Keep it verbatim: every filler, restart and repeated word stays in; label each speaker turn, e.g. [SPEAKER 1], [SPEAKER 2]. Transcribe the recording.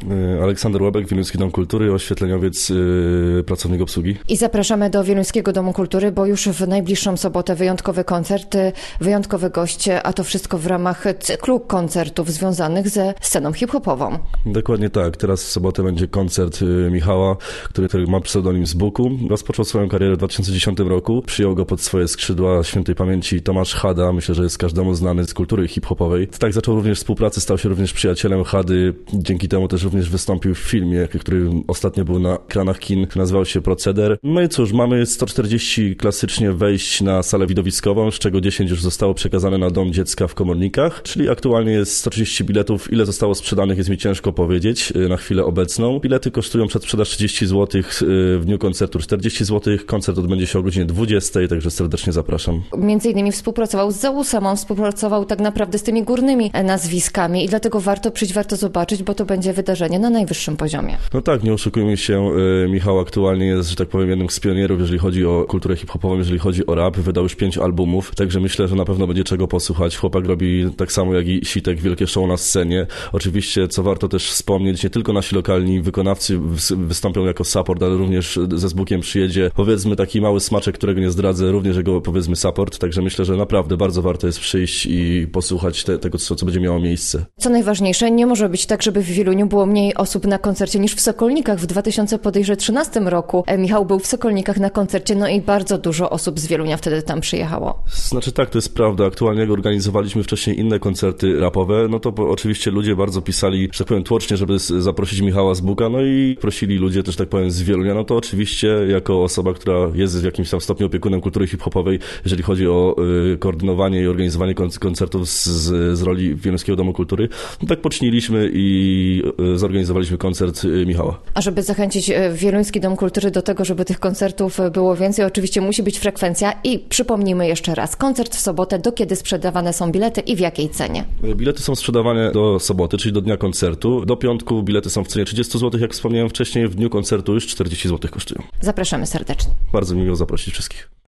[SPEAKER 1] Aleksander Łebek, Wieluński Dom Kultury, oświetleniowiec, yy, pracownik obsługi.
[SPEAKER 2] I zapraszamy do Wieluńskiego Domu Kultury, bo już w najbliższą sobotę wyjątkowy koncert, wyjątkowe goście, a to wszystko w ramach cyklu koncertów związanych ze sceną hip-hopową.
[SPEAKER 1] Dokładnie tak. Teraz w sobotę będzie koncert Michała, który, który ma pseudonim z Buku. Rozpoczął swoją karierę w dwa tysiące dziesiątym roku. Przyjął go pod swoje skrzydła świętej pamięci Tomasz Hada. Myślę, że jest każdemu znany z kultury hip-hopowej. Tak zaczął również współpracę, stał się również przyjacielem Hady. Dzięki temu też również wystąpił w filmie, który ostatnio był na ekranach kin. Nazywał się Proceder. No i cóż, mamy sto czterdzieści klasycznie wejść na salę widowiskową, z czego dziesięć już zostało przekazane na Dom Dziecka w Komornikach, czyli aktualnie jest sto trzydzieści biletów. Ile zostało sprzedanych, jest mi ciężko powiedzieć na chwilę obecną. Bilety kosztują przedsprzedaż trzydzieści złotych, w dniu koncertu czterdzieści złotych. Koncert odbędzie się o godzinie dwudziestej, także serdecznie zapraszam.
[SPEAKER 2] Między innymi współpracował z Zausem, on współpracował tak naprawdę z tymi górnymi nazwiskami i dlatego warto przyjść, warto zobaczyć, bo to będzie wydarzenie na najwyższym poziomie.
[SPEAKER 1] No tak, nie oszukujmy się, Michał aktualnie jest, że tak powiem, jednym z pionierów, jeżeli chodzi o kulturę hip-hopową, jeżeli chodzi o rap. Wydał już pięć albumów, także myślę, że na pewno będzie czego posłuchać. Chłopak robi tak samo jak i Sitek, wielkie show na scenie. Oczywiście, co warto też wspomnieć, nie tylko nasi lokalni wykonawcy wystąpią jako support, ale również ze Zbukiem przyjedzie, powiedzmy, taki mały smaczek, którego nie zdradzę, również jego, powiedzmy, support, także myślę, że naprawdę bardzo warto jest przyjść i posłuchać te, tego, co, co będzie miało miejsce.
[SPEAKER 2] Co najważniejsze, nie może być tak, żeby w Wieluniu było mniej osób na koncercie niż w Sokolnikach. W dwa tysiące trzynastym roku Michał był w Sokolnikach na koncercie, no i bardzo dużo osób z Wielunia wtedy tam przyjechało.
[SPEAKER 1] Znaczy tak, to jest prawda. Aktualnie jak organizowaliśmy wcześniej inne koncerty rapowe, no to oczywiście ludzie bardzo pisali, że tak powiem, tłocznie, żeby zaprosić Michała z Buka, no i prosili ludzie też, tak powiem, z Wielunia. No to oczywiście jako osoba, która jest w jakimś tam stopniu opiekunem kultury hip-hopowej, jeżeli chodzi o y, koordynowanie i organizowanie koncertów z, z, z roli Wieluńskiego Domu Kultury, no tak poczniliśmy i y, zorganizowaliśmy koncert y, Michała.
[SPEAKER 2] A żeby zachęcić Wieluński Dom Kultury do tego, żeby tych koncertów było więcej, oczywiście musi być frekwencja i przypomnijmy jeszcze raz, koncert w sobotę, do kiedy sprzedawane są bilety i w jakiej cenie?
[SPEAKER 1] Bilety są sprzedawane do soboty, czyli do dnia koncertu. Do piątku bilety są w cenie trzydzieści złotych, jak wspomniałem wcześniej, w dniu koncertu już czterdzieści złotych kosztują.
[SPEAKER 2] Zapraszamy serdecznie.
[SPEAKER 1] Bardzo mi miło zaprosić wszystkich.